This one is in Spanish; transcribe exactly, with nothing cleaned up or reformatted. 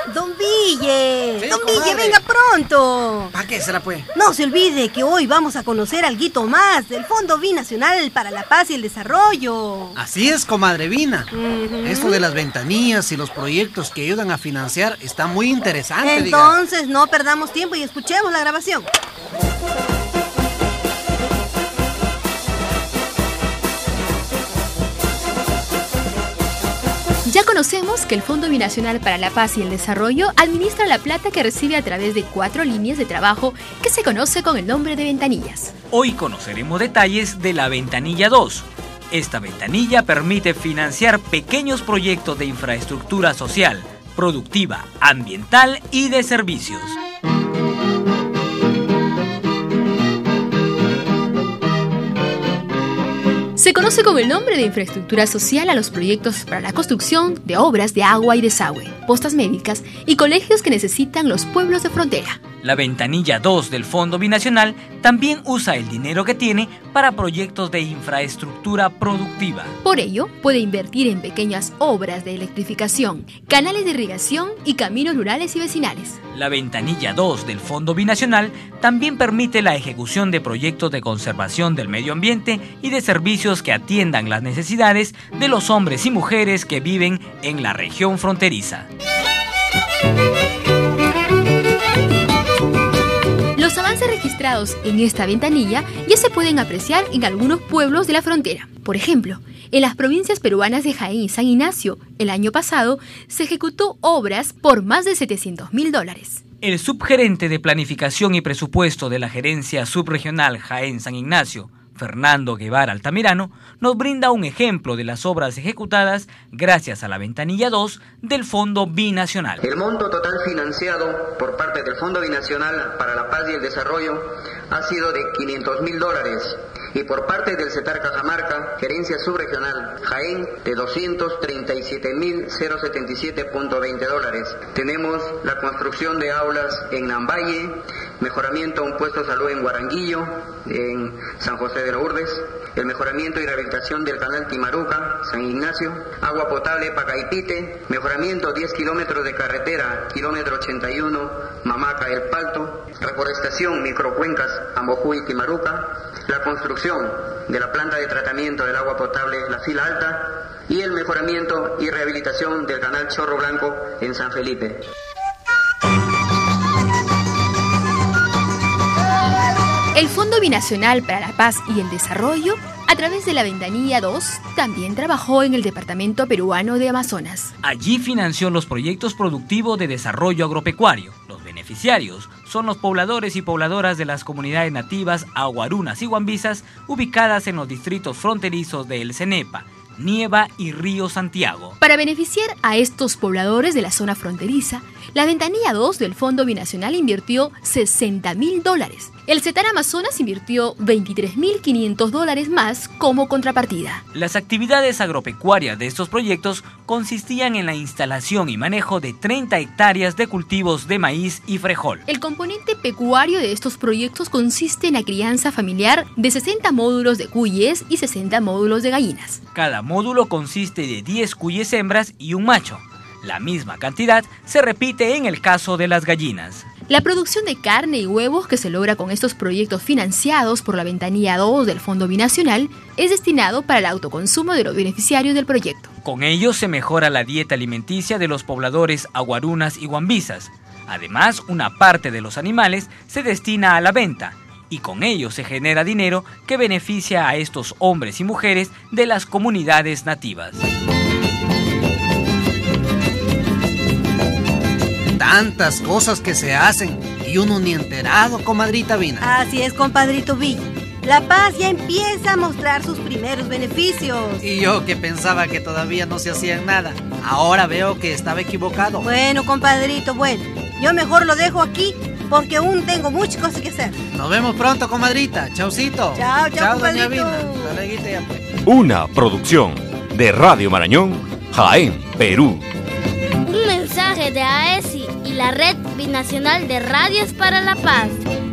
Don Ville, Sí, Don comadre. Ville, venga pronto. ¿Para qué será, pues? No se olvide que hoy vamos a conocer al Guito Más del Fondo Binacional para la Paz y el Desarrollo. Así es, comadre Vina. Ujú. Esto de las ventanillas y los proyectos que ayudan a financiar está muy interesante, diga. Entonces, no perdamos tiempo y escuchemos la grabación. Ya conocemos que el Fondo Binacional para la Paz y el Desarrollo administra la plata que recibe a través de cuatro líneas de trabajo que se conoce con el nombre de ventanillas. Hoy conoceremos detalles de la Ventanilla dos. Esta ventanilla permite financiar pequeños proyectos de infraestructura social, productiva, ambiental y de servicios. Se conoce con el nombre de infraestructura social a los proyectos para la construcción de obras de agua y desagüe, postas médicas y colegios que necesitan los pueblos de frontera. La Ventanilla dos del Fondo Binacional también usa el dinero que tiene para proyectos de infraestructura productiva. Por ello, puede invertir en pequeñas obras de electrificación, canales de irrigación y caminos rurales y vecinales. La Ventanilla dos del Fondo Binacional también permite la ejecución de proyectos de conservación del medio ambiente y de servicios que atiendan las necesidades de los hombres y mujeres que viven en la región fronteriza. Los avances registrados en esta ventanilla ya se pueden apreciar en algunos pueblos de la frontera. Por ejemplo, en las provincias peruanas de Jaén y San Ignacio, el año pasado, se ejecutó obras por más de setecientos mil dólares. El subgerente de Planificación y Presupuesto de la Gerencia Subregional Jaén-San Ignacio, Fernando Guevara Altamirano, nos brinda un ejemplo de las obras ejecutadas gracias a la Ventanilla dos del Fondo Binacional. El monto total financiado por parte del Fondo Binacional para la Paz y el Desarrollo ha sido de quinientos mil dólares y por parte del CETAR Cajamarca, Gerencia Subregional Jaén, de doscientos treinta y siete mil setenta y siete punto veinte dólares. Tenemos la construcción de aulas en Nambaye, mejoramiento a un puesto de salud en Guaranguillo, en San José de Lourdes, el mejoramiento y rehabilitación del canal Timaruca, San Ignacio, agua potable Pacaipite, mejoramiento diez kilómetros de carretera, kilómetro ochenta y uno, Mamaca El Palto, reforestación microcuencas Ambojú y Timaruca, la construcción de la planta de tratamiento del agua potable La Fila Alta y el mejoramiento y rehabilitación del canal Chorro Blanco en San Felipe. El Fondo Binacional para la Paz y el Desarrollo, a través de la Ventanilla dos, también trabajó en el departamento peruano de Amazonas. Allí financió los proyectos productivos de desarrollo agropecuario. Los beneficiarios son los pobladores y pobladoras de las comunidades nativas aguarunas y guambisas ubicadas en los distritos fronterizos de El Cenepa, Nieva y Río Santiago. Para beneficiar a estos pobladores de la zona fronteriza, la Ventanilla dos del Fondo Binacional invirtió sesenta mil dólares. El CETAR Amazonas invirtió veintitrés mil quinientos dólares más como contrapartida. Las actividades agropecuarias de estos proyectos consistían en la instalación y manejo de treinta hectáreas de cultivos de maíz y frijol. El componente pecuario de estos proyectos consiste en la crianza familiar de sesenta módulos de cuyes y sesenta módulos de gallinas. Cada módulo consiste de diez cuyes hembras y un macho. La misma cantidad se repite en el caso de las gallinas. La producción de carne y huevos que se logra con estos proyectos financiados por la Ventanilla dos del Fondo Binacional es destinado para el autoconsumo de los beneficiarios del proyecto. Con ello se mejora la dieta alimenticia de los pobladores aguarunas y guambisas. Además, una parte de los animales se destina a la venta y con ello se genera dinero que beneficia a estos hombres y mujeres de las comunidades nativas. Tantas cosas que se hacen y uno ni enterado, comadrita Vina. Así es, compadrito Ville. La Paz ya empieza a mostrar sus primeros beneficios. Y yo que pensaba que todavía no se hacían nada, ahora veo que estaba equivocado. Bueno, compadrito, bueno, yo mejor lo dejo aquí porque aún tengo muchas cosas que hacer. Nos vemos pronto, comadrita. Chaucito. Chao, chao, Chao, doña compadrito. Vina. Hasta luego, ya pues. Una producción de Radio Marañón, Jaén, Perú. Un mensaje de A E S I y la Red Binacional de Radios para la Paz.